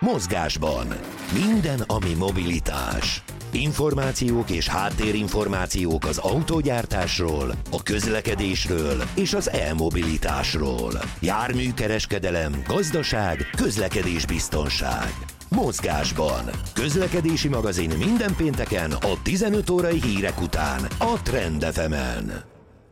Mozgásban. Minden, ami mobilitás. Információk és háttérinformációk az autógyártásról, a közlekedésről és az e-mobilitásról. Járműkereskedelem, gazdaság, közlekedésbiztonság. Mozgásban. Közlekedési magazin minden pénteken a 15 órai hírek után a Trend FM-en.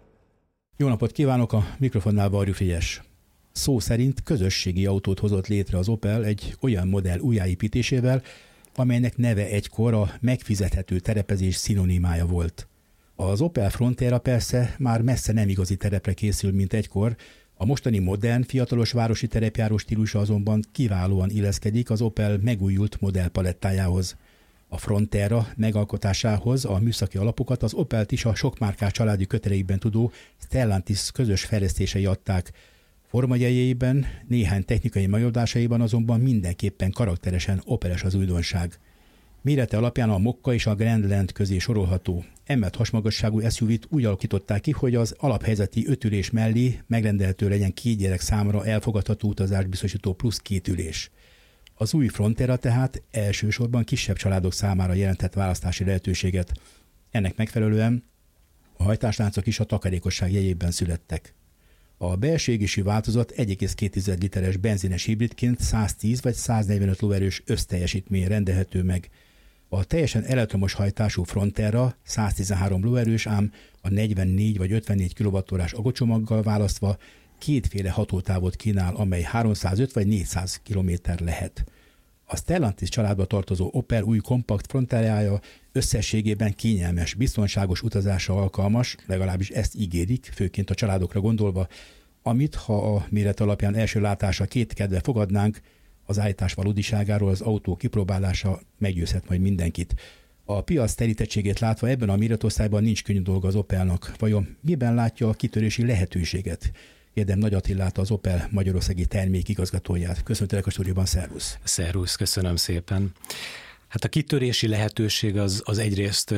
Jó napot kívánok, a mikrofonnál Varjú Frigyes. Szó szerint közösségi autót hozott létre az Opel egy olyan modell újjáépítésével, amelynek neve egykor a megfizethető terepezés szinonimája volt. Az Opel Frontera persze már messze nem igazi terepre készül, mint egykor, a mostani modern, fiatalos városi terepjáró stílusa azonban kiválóan illeszkedik az Opel megújult modellpalettájához. A Frontera megalkotásához a műszaki alapokat az Opelt is a sokmárkás családi kötelékben tudó Stellantis közös fejlesztései adták. Formajegyeiben, néhány technikai megoldásaiban azonban mindenképpen karakteresen operes az újdonság. Mérete alapján a Mokka és a Grandland közé sorolható. Emelt hasmagasságú SUV-t úgy alakították ki, hogy az alaphelyzeti 5 ülés mellé megrendelhető legyen 2 gyerek számára elfogadható utazást biztosító plusz 2 ülés. Az új Frontera tehát elsősorban kisebb családok számára jelentett választási lehetőséget. Ennek megfelelően a hajtásláncok is a takarékosság jegyében születtek. A belső égésű változat 1,2 literes benzines hibridként 110 vagy 145 lóerős összteljesítmény rendelhető meg. A teljesen elektromos hajtású Frontera 113 lóerős, ám a 44 vagy 54 kWh agocsomaggal választva kétféle hatótávot kínál, amely 305 vagy 400 km lehet. A Stellantis családba tartozó Opel új kompakt Fronterája összességében kényelmes, biztonságos utazásra alkalmas, legalábbis ezt ígérik, főként a családokra gondolva, amit, ha a méret alapján első látásra kétkedve fogadnánk, az állítás valódiságáról az autó kipróbálása meggyőzhet majd mindenkit. A piac terítettségét látva ebben a méretosztályban nincs könnyű dolga az Opelnak. Vajon miben látja a kitörési lehetőséget? Kérdem Nagy Attilát, az Opel magyarországi termékigazgatóját. Köszöntelek a stúdióban, szervusz! Szervusz, köszönöm szépen! Hát a kitörési lehetőség az egyrészt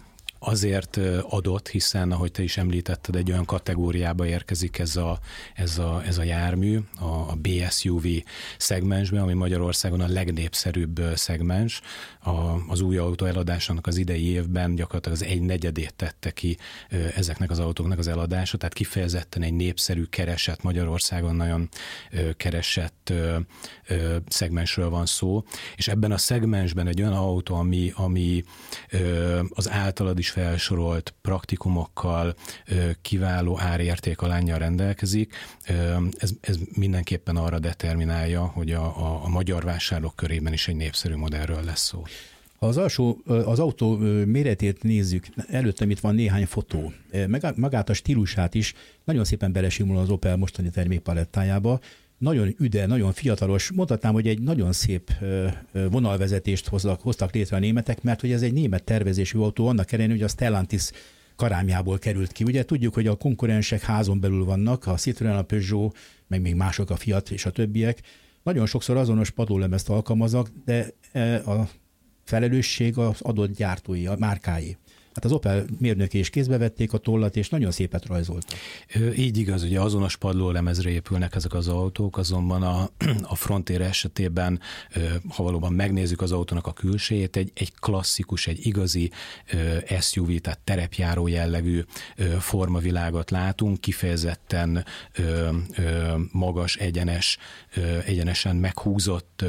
azért adott, hiszen, ahogy te is említetted, egy olyan kategóriába érkezik ez a jármű, a BSUV szegmensbe, ami Magyarországon a legnépszerűbb szegmens. Az új autó eladásának az idei évben gyakorlatilag az 1/4 tette ki ezeknek az autóknak az eladása, tehát kifejezetten egy népszerű, keresett, Magyarországon nagyon keresett szegmensről van szó, és ebben a szegmensben egy olyan autó, ami az általad is felsorolt praktikumokkal, kiváló árérték alánnyal rendelkezik. Ez mindenképpen arra determinálja, hogy a magyar vásárlók körében is egy népszerű modellről lesz szó. Ha az autó méretét nézzük, előttem itt van néhány fotó. Magát a stílusát is nagyon szépen belesimul az Opel mostani termékpalettájába. Nagyon üde, nagyon fiatalos, mondhatnám, hogy egy nagyon szép vonalvezetést hoztak létre a németek, mert hogy ez egy német tervezésű autó, annak ellenére, hogy a Stellantis karámjából került ki. Ugye tudjuk, hogy a konkurensek házon belül vannak, a Citroën, a Peugeot, meg még mások, a Fiat és a többiek. Nagyon sokszor azonos padlólemezt alkalmaznak, de a felelősség az adott gyártói, a márkái. Hát az Opel mérnöké is kézbe vették a tollat, és nagyon szépet rajzoltak. Így igaz, ugye azonos padlólemezre épülnek ezek az autók, azonban a Frontera esetében, ha valóban megnézzük az autónak a külsejét, egy klasszikus, egy igazi SUV, tehát terepjáró jellegű formavilágot látunk, kifejezetten magas, egyenesen meghúzott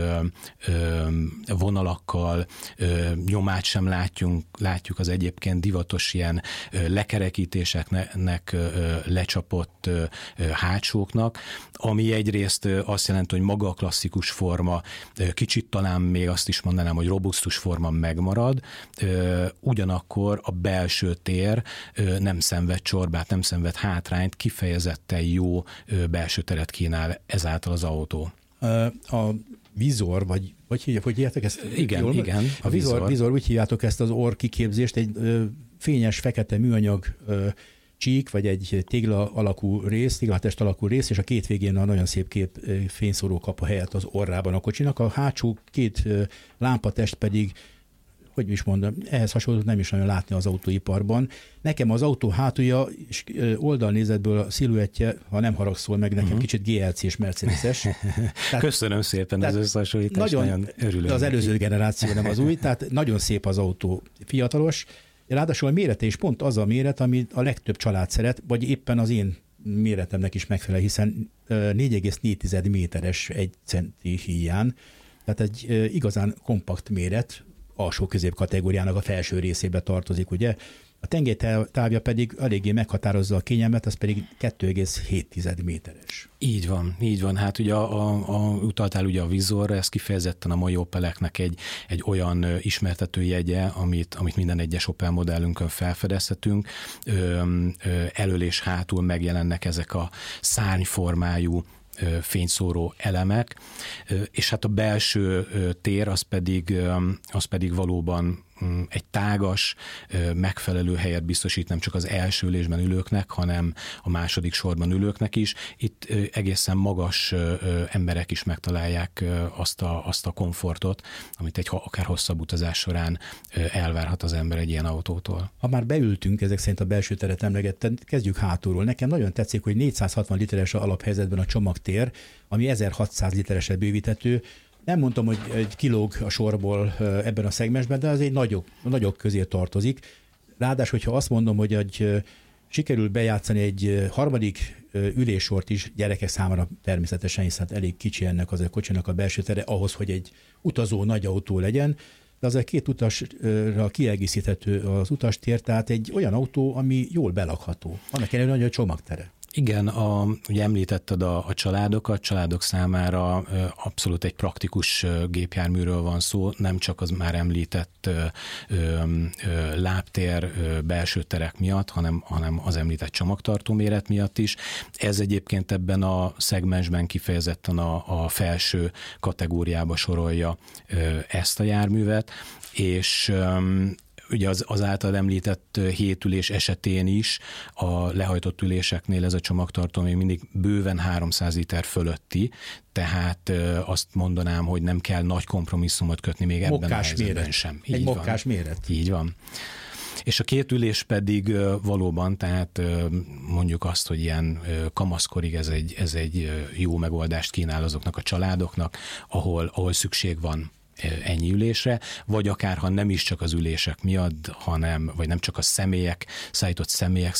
vonalakkal, nyomát sem látjuk az egyébként divatos ilyen lekerekítéseknek lecsapott hátsóknak, ami egyrészt azt jelenti, hogy maga a klasszikus forma, kicsit talán még azt is mondanám, hogy robusztus forma megmarad, ugyanakkor a belső tér nem szenved csorbát, nem szenved hátrányt, kifejezetten jó belső teret kínál ezáltal az autó. A vizor, vagy hogy hívjátok ezt? Igen. A vizor, úgy hívjátok ezt az orr kiképzést, egy fényes, fekete műanyag csík, vagy egy téglatest alakú rész, és a két végén a nagyon szép fényszóró kap a helyet az orrában a kocsinak. A hátsó két lámpatest pedig hogy is mondom, ehhez hasonlót nem is nagyon látni az autóiparban. Nekem az autó hátulja és oldalnézetből a sziluettje, ha nem haragszol meg, nekem kicsit GLC és Mercedes-es. Köszönöm szépen az összehasonlítást, nagyon örülök. Az előző generáció, nem az új, tehát nagyon szép az autó, fiatalos. Ráadásul a mérete is pont az a méret, amit a legtöbb család szeret, vagy éppen az én méretemnek is megfelel, hiszen 4,4 méteres 1 centi híján, tehát egy igazán kompakt méret, alsó közép kategóriának a felső részébe tartozik, ugye? A tengelytávja pedig eléggé meghatározza a kényelmet, az pedig 2,7 méteres. Így van. Hát ugye utaltál ugye a vizorra, ez kifejezetten a mai Opeleknek egy olyan ismertető jegye, amit minden egyes Opel modellünkön felfedezhetünk. Elől és hátul megjelennek ezek a szárnyformájú fényszóró elemek, és hát a belső tér az pedig valóban egy tágas, megfelelő helyet biztosít nem csak az első ülésben ülőknek, hanem a második sorban ülőknek is. Itt egészen magas emberek is megtalálják azt a komfortot, amit egy akár hosszabb utazás során elvárhat az ember egy ilyen autótól. Ha már beültünk, ezek szerint a belső teret emlegetted, kezdjük hátulról. Nekem nagyon tetszik, hogy 460 literes alaphelyzetben a csomagtér, ami 1600 literesre bővíthető. Nem mondtam, hogy egy kilóg a sorból ebben a szegmensben, de az egy nagyobb közé tartozik. Ráadásul, hogyha azt mondom, hogy sikerül bejátszani egy harmadik üléssort is gyerekek számára természetesen, hiszen elég kicsi ennek az a kocsinak a belső tere ahhoz, hogy egy utazó nagy autó legyen, de az a két utasra kiegészíthető az utastér, tehát egy olyan autó, ami jól belakható. Annak ellenére nagy a csomagtere. Igen, ugye említetted a családokat, családok számára abszolút egy praktikus gépjárműről van szó, nem csak az már említett lábtér, belső terek miatt, hanem az említett csomagtartó méret miatt is. Ez egyébként ebben a szegmensben kifejezetten a felső kategóriába sorolja ezt a járművet, és ugye az által említett 7 ülés esetén is a lehajtott üléseknél ez a csomagtartó még mindig bőven 300 liter fölötti, tehát azt mondanám, hogy nem kell nagy kompromisszumot kötni még ebben a helyzetben sem. Egy mokkás méret. Így van. És a 2 ülés pedig valóban, tehát mondjuk azt, hogy ilyen kamaszkorig ez egy jó megoldást kínál azoknak a családoknak, ahol szükség van ennyi ülésre, vagy akár ha nem is csak az ülések miatt, vagy nem csak a szállított személyek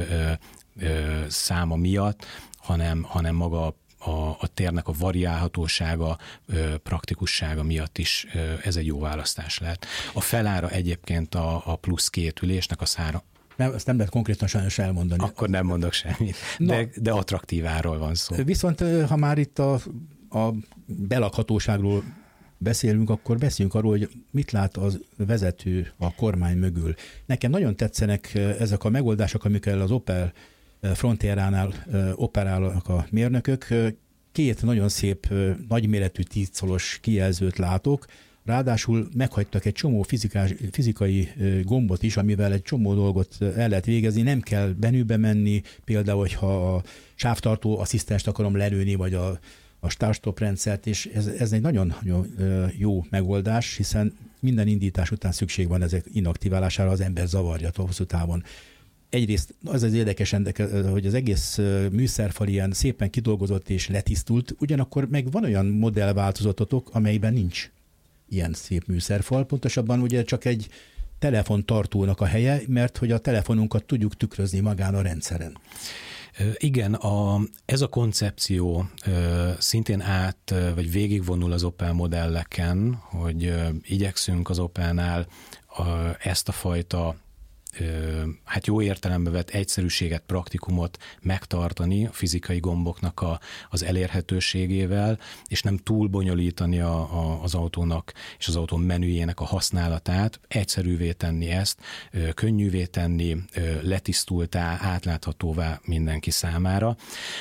száma miatt, hanem maga a térnek a variálhatósága, praktikussága miatt is ez egy jó választás lehet. A felára egyébként a plusz 2 ülésnek a szára. Nem, ezt nem lehet konkrétan sajnos elmondani. Akkor nem mondok semmit, de attraktív árról van szó. Viszont ha már itt a belakhatóságról beszélünk, akkor beszéljünk arról, hogy mit lát az vezető a kormány mögül. Nekem nagyon tetszenek ezek a megoldások, amikkel az Opel Frontieránál operálnak a mérnökök. 2 nagyon szép, nagyméretű 10 colos kijelzőt látok, ráadásul meghagytak egy csomó fizikai gombot is, amivel egy csomó dolgot el lehet végezni, nem kell benőbe menni, például, hogyha a sávtartó asszisztenst akarom lelőni, vagy a start-stop rendszert, és ez egy nagyon jó megoldás, hiszen minden indítás után szükség van ezek inaktiválására, az ember zavarja hosszú távon. Egyrészt az érdekes, hogy az egész műszerfal ilyen szépen kidolgozott és letisztult, ugyanakkor meg van olyan modellváltozatotok, amelyben nincs ilyen szép műszerfal, pontosabban ugye csak egy telefontartónak a helye, mert hogy a telefonunkat tudjuk tükrözni magán a rendszeren. Igen, ez a koncepció szintén vagy végigvonul az Opel modelleken, hogy igyekszünk az Opelnál ezt a fajta hát jó értelembe vett egyszerűséget, praktikumot megtartani a fizikai gomboknak az elérhetőségével, és nem túl bonyolítani az autónak és az autó menüjének a használatát, egyszerűvé tenni ezt, könnyűvé tenni, letisztultá, átláthatóvá mindenki számára.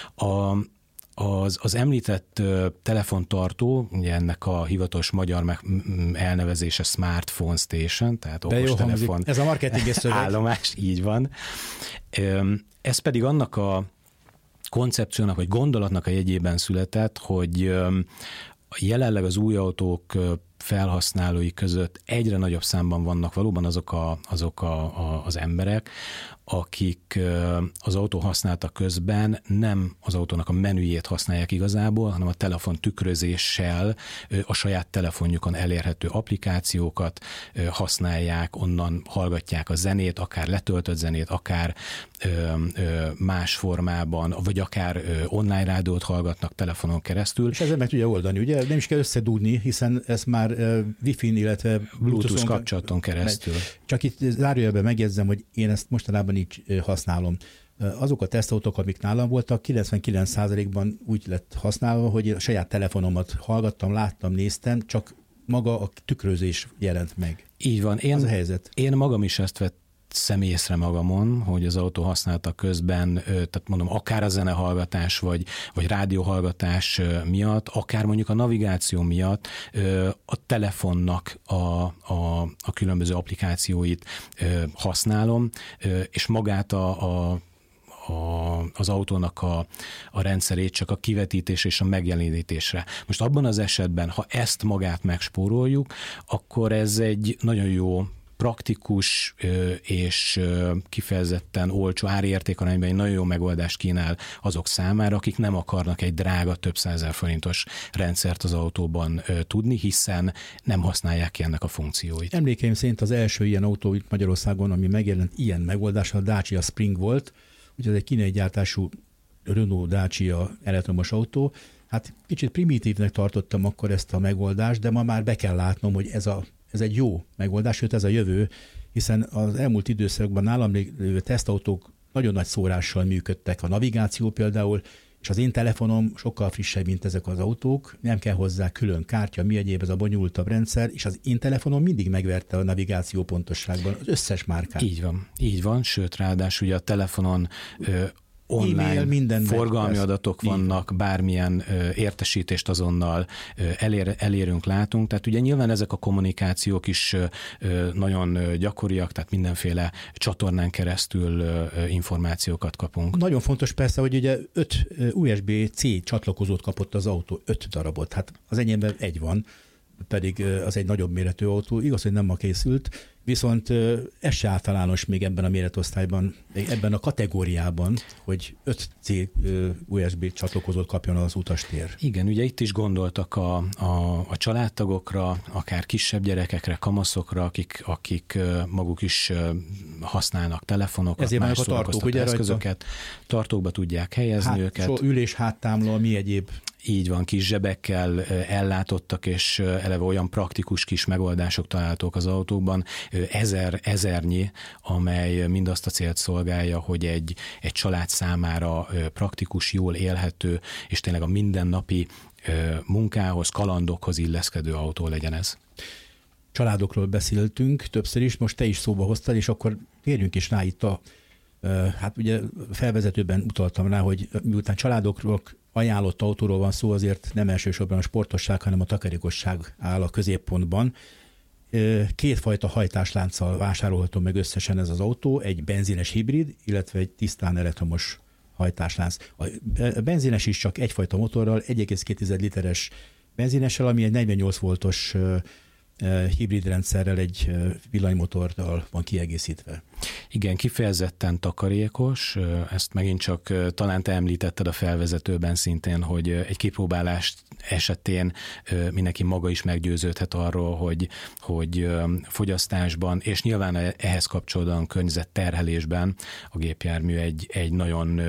Az említett telefontartó, ugye ennek a hivatalos magyar elnevezése Smartphone Station, tehát okostelefon ez a marketinges szöveg. Állomás, így van. Ez pedig annak a koncepciónak, vagy gondolatnak a jegyében született, hogy jelenleg az új autók felhasználói között egyre nagyobb számban vannak valóban azok az emberek, akik az autó használata közben nem az autónak a menüjét használják igazából, hanem a telefon tükrözéssel a saját telefonjukon elérhető applikációkat használják, onnan hallgatják a zenét, akár letöltött zenét, akár más formában, vagy akár online rádiót hallgatnak telefonon keresztül. És ezzel meg tudja oldani, ugye? Nem is kell összedugni, hiszen ez már Wi-Fi-n, illetve Bluetooth kapcsolaton keresztül. Csak itt zárójelben megjegyzem, hogy én ezt mostanában így használom. Azok a tesztautók, amik nálam voltak, 99%-ban úgy lett használva, hogy a saját telefonomat hallgattam, láttam, néztem, csak maga a tükrözés jelent meg. Így van. Az a helyzet. Én magam is ezt veszem észre magamon, hogy az autó használata közben, tehát mondom, akár a zenehallgatás, vagy rádióhallgatás miatt, akár mondjuk a navigáció miatt a telefonnak a különböző applikációit használom, és magát az autónak a rendszerét csak a kivetítés és a megjelenítésre. Most abban az esetben, ha ezt magát megspóroljuk, akkor ez egy nagyon jó, praktikus és kifejezetten olcsó árértékarányban egy nagyon jó megoldást kínál azok számára, akik nem akarnak egy drága, több 100 000 forintos rendszert az autóban tudni, hiszen nem használják ki ennek a funkcióit. Emlékeim szerint az első ilyen autó itt Magyarországon, ami megjelent ilyen megoldás, a Dacia Spring volt, ugye ez egy kínai gyártású Renault Dacia elektromos autó. Hát kicsit primitívnek tartottam akkor ezt a megoldást, de ma már be kell látnom, hogy ez egy jó megoldás, sőt ez a jövő, hiszen az elmúlt időszakban nálam lévő tesztautók nagyon nagy szórással működtek, a navigáció például, és az én telefonom sokkal frissebb, mint ezek az autók, nem kell hozzá külön kártya, mi egyéb, ez a bonyolultabb rendszer, és az én telefonom mindig megverte a navigáció pontosságban az összes márkát. Így van, sőt ráadásul ugye a telefonon online forgalmi adatok vannak, bármilyen értesítést azonnal elérünk, látunk. Tehát ugye nyilván ezek a kommunikációk is nagyon gyakoriak, tehát mindenféle csatornán keresztül információkat kapunk. Nagyon fontos persze, hogy ugye 5 USB-C csatlakozót kapott az autó, 5 darabot. Hát az enyémben egy van, pedig az egy nagyobb méretű autó. Igaz, hogy nem ma készült, viszont ez se általános még ebben a méretosztályban, ebben a kategóriában, hogy 5C USB csatlakozót kapjon az utastér. Igen, ugye itt is gondoltak a családtagokra, akár kisebb gyerekekre, kamaszokra, akik maguk is használnak telefonokat, ezért más szórakoztató eszközöket, tartókba tudják helyezni őket. Ülés háttámla, mi egyéb. Így van, kis zsebekkel ellátottak, és eleve olyan praktikus kis megoldások találhatók az autókban, ezernyi, amely mindazt a célt szolgálja, hogy egy család számára praktikus, jól élhető, és tényleg a mindennapi munkához, kalandokhoz illeszkedő autó legyen ez. Családokról beszéltünk többször is, most te is szóba hoztad, és akkor térjünk is rá itt hát ugye felvezetőben utaltam rá, hogy miután családokról ajánlott autóról van szó, azért nem elsősorban a sportosság, hanem a takarékosság áll a középpontban. 2 fajta hajtáslánccal vásárolható meg összesen ez az autó, egy benzines hibrid, illetve egy tisztán elektromos hajtáslánc. A benzines is csak egyfajta motorral, 1,2 literes benzinessel, ami egy 48 voltos hibrid rendszerrel, egy villanymotorral van kiegészítve. Igen, kifejezetten takarékos, ezt megint csak talán te említetted a felvezetőben szintén, hogy egy kipróbálást esetén mindenki maga is meggyőződhet arról, hogy fogyasztásban, és nyilván ehhez kapcsolódóan környezetterhelésben a gépjármű egy nagyon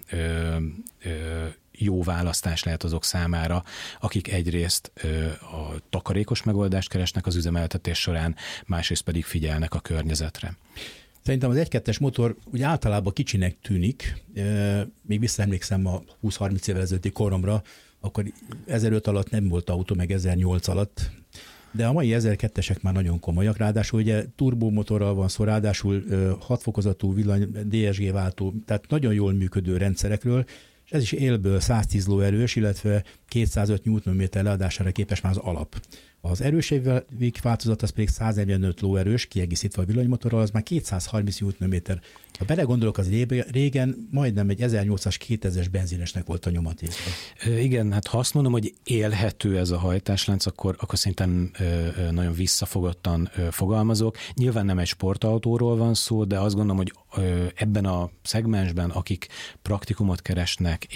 jó választás lehet azok számára, akik egyrészt a takarékos megoldást keresnek az üzemeltetés során, másrészt pedig figyelnek a környezetre. Szerintem az 1.2-es motor úgy általában kicsinek tűnik, még visszaemlékszem a 20-30 évvel ezelőtti koromra, akkor 1005 alatt nem volt autó, meg 1008 alatt, de a mai 1002-esek már nagyon komolyak, ráadásul ugye turbomotorral van szó, ráadásul 6 fokozatú villany, DSG váltó, tehát nagyon jól működő rendszerekről, és ez is élből 110 lóerős, illetve 205 Nm leadására képes már az alap. Az erősebb változat az pedig 145 lóerős, kiegészítve a villanymotorral, az már 230 Nm. Ha belegondolok, az régen majdnem egy 1800-2000-es benzinesnek volt a nyomatéka. Igen, hát ha azt mondom, hogy élhető ez a hajtáslánc, akkor szerintem nagyon visszafogottan fogalmazok. Nyilván nem egy sportautóról van szó, de azt gondolom, hogy ebben a szegmensben, akik praktikumot keresnek,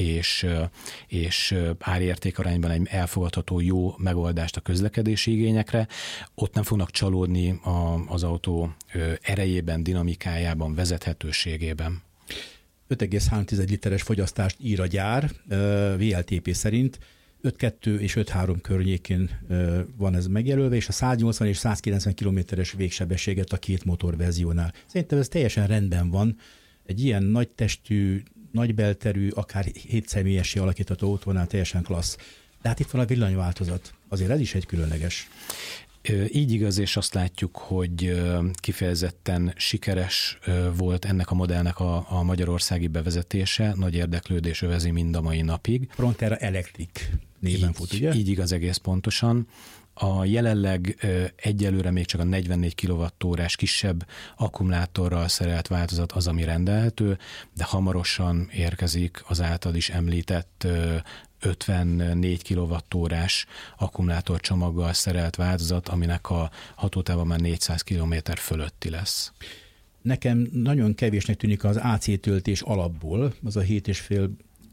és árértékarányban egy elfogadható jó megoldást a közlekedési igényekre, ott nem fognak csalódni az autó erejében, dinamikájában, vezethetőségében. 5,3 literes fogyasztást ír a gyár, VLTP szerint 5.2 és 5.3 környékén van ez megjelölve, és a 180 és 190 kilométeres végsebességet a két motorverziónál. Szerintem ez teljesen rendben van. Egy ilyen nagy testű, nagy belterű, akár 7 személyessé alakítható autónál teljesen klassz. De hát itt van a villanyváltozat. Azért ez is egy különleges. Így igaz, és azt látjuk, hogy kifejezetten sikeres volt ennek a modellnek a magyarországi bevezetése, nagy érdeklődés övezi mind a mai napig. Frontera Electric néven fut, ugye? Így igaz, egész pontosan. A jelenleg egyelőre még csak a 44 kWh kisebb akkumulátorral szerelt változat az, ami rendelhető, de hamarosan érkezik az által is említett 54 kWh akkumulátorcsomaggal szerelt változat, aminek a hatótáva már 400 km fölötti lesz. Nekem nagyon kevésnek tűnik az AC töltés alapból, az a 7,5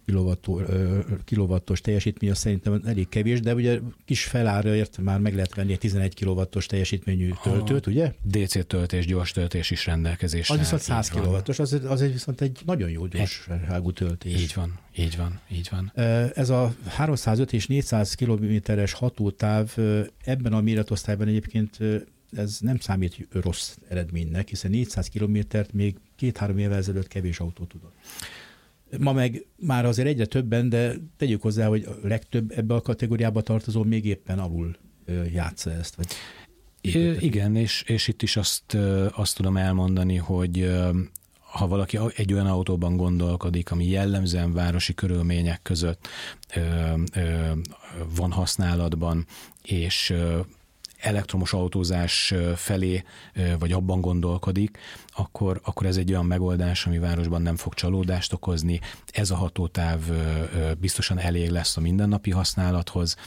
kilowattos teljesítmény, az szerintem elég kevés, de ugye kis felárért már meg lehet venni egy 11 kilowattos teljesítményű töltőt, ugye? DC töltés, gyors töltés is rendelkezésre. Az viszont 100 kilowattos, az viszont egy nagyon jó gyorságú töltés. Így van. Ez a 305 és 400 kilométeres hatótáv ebben a méretosztályban egyébként ez nem számít rossz eredménynek, hiszen 400 kilométert még 2-3 évvel ezelőtt kevés autó tudott. Ma meg már azért egyre többen, de tegyük hozzá, hogy a legtöbb ebbe a kategóriába tartozó még éppen alul játsza ezt. Vagy igen, és itt is azt tudom elmondani, hogy ha valaki egy olyan autóban gondolkodik, ami jellemzően városi körülmények között van használatban, és elektromos autózás felé, vagy abban gondolkodik, akkor ez egy olyan megoldás, ami városban nem fog csalódást okozni. Ez a hatótáv biztosan elég lesz a mindennapi használathoz,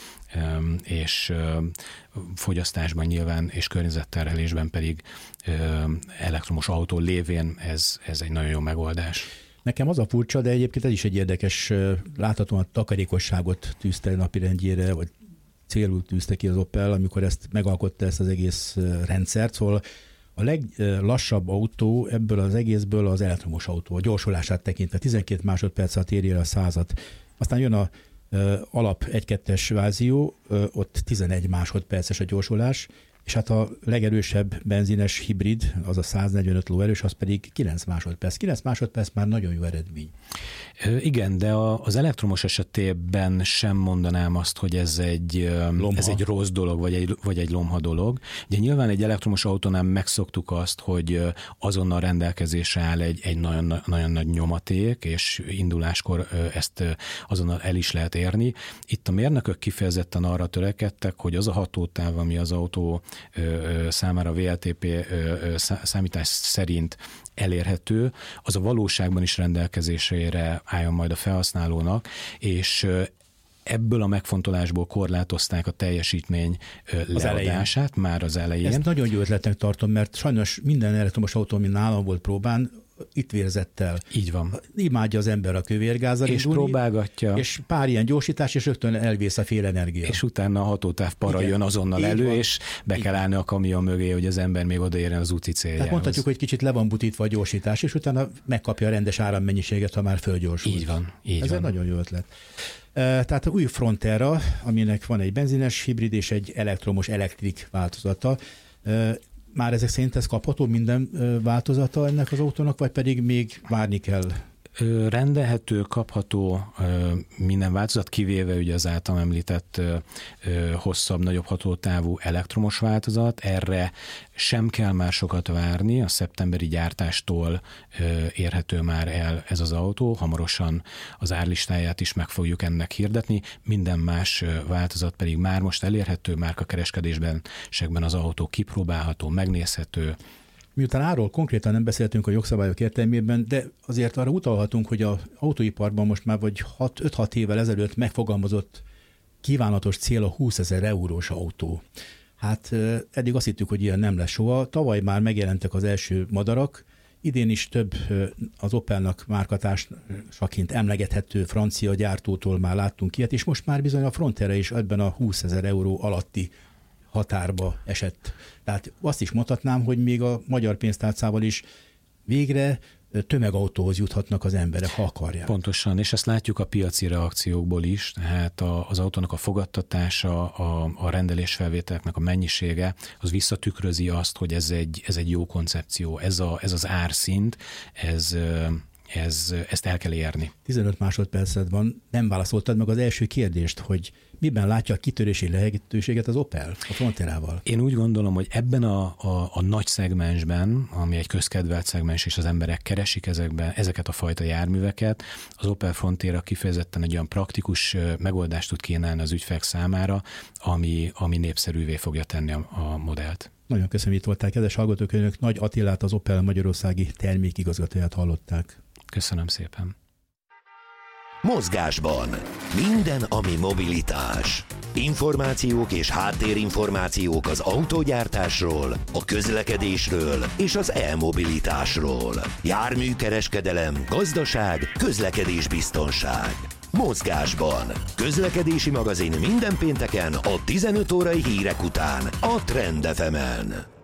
és fogyasztásban nyilván, és környezetterhelésben pedig elektromos autó lévén ez egy nagyon jó megoldás. Nekem az a furcsa, de egyébként ez is egy érdekes, láthatóan napirendjére, tűzte napirendjére, vagy célul tűzte ki az Opel, amikor megalkotta ezt az egész rendszert. Szóval a leglassabb autó ebből az egészből az elektromos autó, a gyorsulását tekintve 12 másodperccel éri el a 100-at. Aztán jön a alap 1-2-es verzió, ott 11 másodperces a gyorsulás, és hát a legerősebb benzines hibrid, az a 145 lóerős, az pedig 9 másodperc. 9 másodperc már nagyon jó eredmény. Igen, de az elektromos esetében sem mondanám azt, hogy ez egy rossz dolog, vagy egy lomha dolog. Ugye nyilván egy elektromos autónál megszoktuk azt, hogy azonnal rendelkezésre áll egy nagyon, nagyon nagy nyomaték, és induláskor ezt azonnal el is lehet érni. Itt a mérnökök kifejezetten arra törekedtek, hogy az a hatótáv, ami az autó számára VLTP számítás szerint elérhető, az a valóságban is rendelkezésére álljon majd a felhasználónak, és ebből a megfontolásból korlátozták a teljesítmény leadását már az elején. Ezt nagyon jó ötletnek tartom, mert sajnos minden elektromos autó, ami nálam volt próbán, itt vérzett el. Így van. Imádja az ember a kővérgázzal és indulni, próbálgatja. És pár ilyen gyorsítás, és rögtön elvész a fél energia. És utána a hatótáv para jön azonnal elő, van. És be kell állni a kamion mögé, hogy az ember még odaérjen az úti céljához. Tehát mondhatjuk, hogy kicsit le van butítva a gyorsítás, és utána megkapja a rendes árammennyiséget, ha már fölgyorsul. Így van. Ez egy nagyon jó ötlet. Tehát a új Frontera, aminek van egy benzines hibrid és egy elektromos elektrik változata. Már ezek szerint ez kapható minden változata ennek az autónak, vagy pedig még várni kell? Rendelhető, kapható minden változat, kivéve ugye az általam említett hosszabb, nagyobb hatótávú elektromos változat. Erre sem kell már sokat várni, a szeptemberi gyártástól érhető már el ez az autó, hamarosan az árlistáját is meg fogjuk ennek hirdetni, minden más változat pedig már most elérhető, márkakereskedésben az autó kipróbálható, megnézhető. Miután arról konkrétan nem beszéltünk a jogszabályok értelmében, de azért arra utalhatunk, hogy az autóiparban most már vagy 5-6 évvel ezelőtt megfogalmazott kívánatos cél a 20 000 eurós autó. Hát eddig azt hittük, hogy ilyen nem lesz soha. Tavaly már megjelentek az első madarak, idén is több az Opelnak márkatársaként emlegethető francia gyártótól már láttunk ilyet, és most már bizony a Frontera is ebben a 20 000 euró alatti határba esett. Tehát azt is mondhatnám, hogy még a magyar pénztárcával is végre tömegautóhoz juthatnak az emberek, ha akarják. Pontosan, és ezt látjuk a piaci reakciókból is, tehát az autónak a fogadtatása, a rendelésfelvételeknek a mennyisége, az visszatükrözi azt, hogy ez egy jó koncepció, ez az árszint, ezt el kell érni. 15 másodperced van, nem válaszoltad meg az első kérdést, hogy miben látja a kitörési lehetőséget az Opel a Fronterával? Én úgy gondolom, hogy ebben a nagy szegmensben, ami egy közkedvelt szegmens, és az emberek keresik ezeket a fajta járműveket, az Opel Frontera kifejezetten egy olyan praktikus megoldást tud kínálni az ügyfelek számára, ami népszerűvé fogja tenni a modellt. Nagyon köszönöm, itt voltál, kedves hallgatók, önök Nagy Attilát, az Opel magyarországi termékigazgatóját hallották. Köszönöm szépen. Mozgásban. Minden, ami mobilitás. Információk és háttérinformációk az autógyártásról, a közlekedésről és az e-mobilitásról. Járműkereskedelem, gazdaság, közlekedésbiztonság. Mozgásban. Közlekedési magazin minden pénteken a 15 órai hírek után a Trend FM-en.